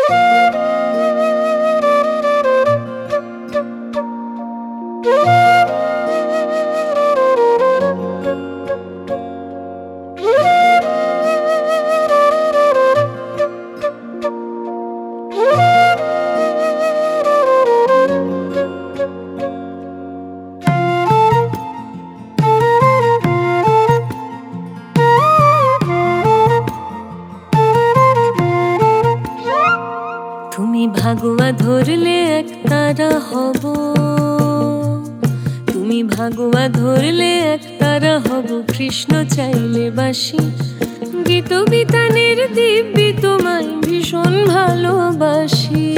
তুমি ভাগুয়া ধরলে একতারা হব, তুমি ভাগুয়া ধরলে একতারা হব। কৃষ্ণ চাইলে বাসি, গীত বিতানের দিব্যি তোমায় ভীষণ ভালোবাসি।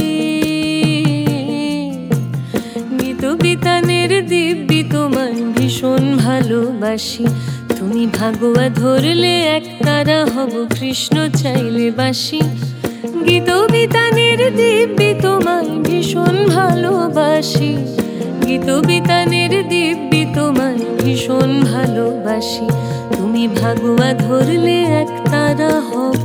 গীত বিতানের দিব্যি তোমায় ভীষণ ভালোবাসি। তুমি ভাগুয়া ধরলে একতারা হব, কৃষ্ণ চাইলে বাসি। গীত বিতানের দিব্যি তোমায় ভীষণ ভালোবাসি। গীত বিতানের দিব্যি তোমায় ভীষণ ভালোবাসি। তুমি ভাগুয়া ধরলে একতারা হব।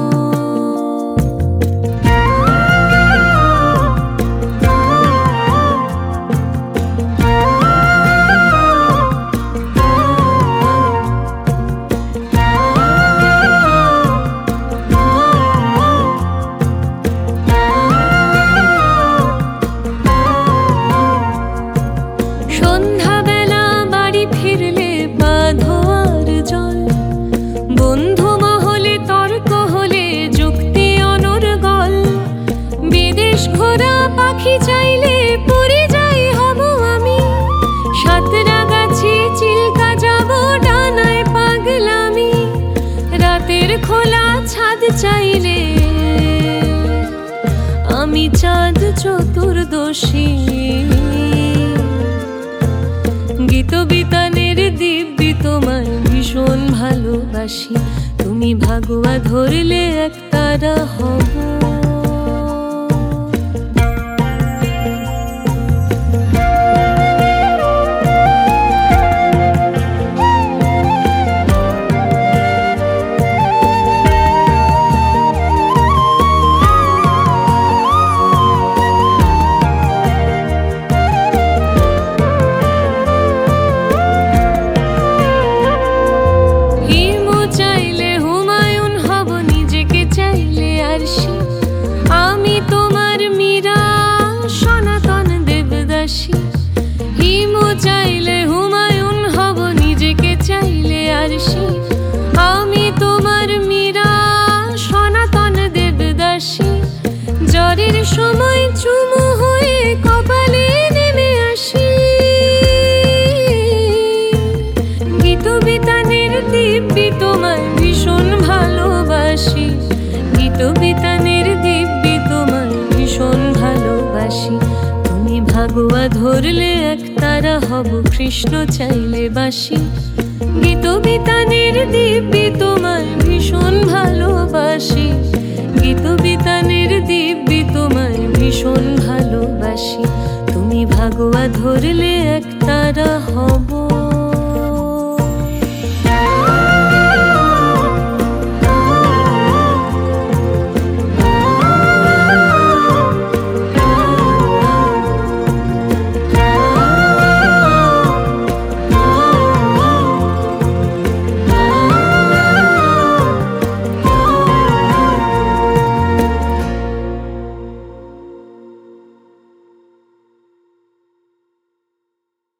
বন্ধু মহলে তর্ক হলে যুক্তি অনর্গল। বিদেশ ঘোরা পাখি চাইলে পরিযায়ী হব আমি। সাঁতরাগাছি চিল্কা যাব ডানায় পাগলামি। রাতের খোলা ছাদ চাইলে আমি চাঁদ চতুর্দশী। গীত বিতানের দিব্যি তোমায় ভীষণ ভালোবাসি। তুমি ভাগুয়া ধরলে একতারা হব। আমি তোমার মীরা সনাতন দেবদাসী। হিমু চাইলে হুমায়ুন হব, নিজেকে চাইলে আরশি। আমি তোমার মীরা সনাতন দেবদাসী। জ্বরের সময় চুমু হয়ে কপালে নেমে আসি। গীত বিতানের দিব্যি তোমায় ভীষণ ভালোবাসি। গীত বিতানের দিব্যি তোমায় ভীষণ ভালোবাসি। তুমি ভাগুয়া ধরলে একতারা হব, কৃষ্ণ চাইলে বাসি। গীত বিতানের দিব্যি তোমায় ভীষণ ভালোবাসি। গীত বিতানের দিব্যি তোমায় ভীষণ ভালোবাসি। তুমি ভাগুয়া ধরলে একতারা হব।